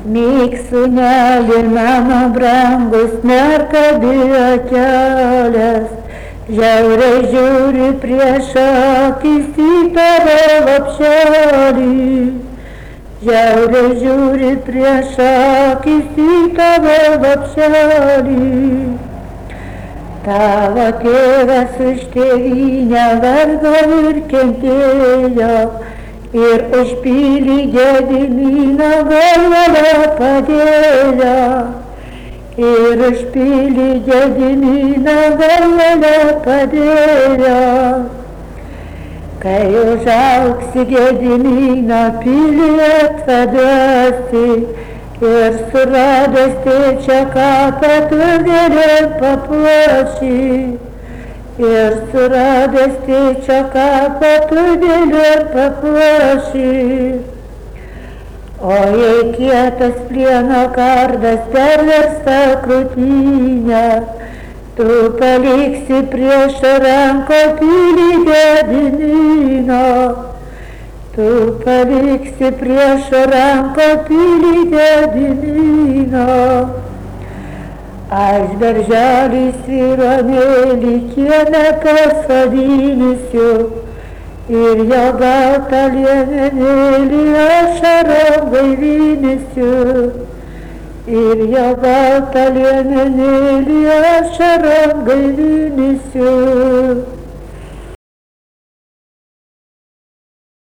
Mik sūneli mano brangus, merka bijo kelias, žiauriai žiūri prieš akis į tavo lopšelį. Žiauriai žiūri prieš akis į tavo lopšelį. Tavo tėvas už tėvynę vargo ir kentėjo, ir užpylį Gediminą galvą padėjo. Ir užpylį Gediminą galvą padėjo. Kai užaugsi Gedimino pilį atvedasi, ir suradęs tėčio kapą tu geriau papuoši. Ir suradęs tėčio kapą tu geriau papuoši. O jei kietas plieno kardas perversta krūtinė, tu paliksi prieš ranko pilį Gedimino. Tu paliksi prieš ranko pilį Gedimino. Aš darželį svyronėlį kieme pasodinsiu, ir jo baltą liemenėlį ašarom gaivinsiu. Ir jo baltą liemenėlį ašarom gaivinsiu.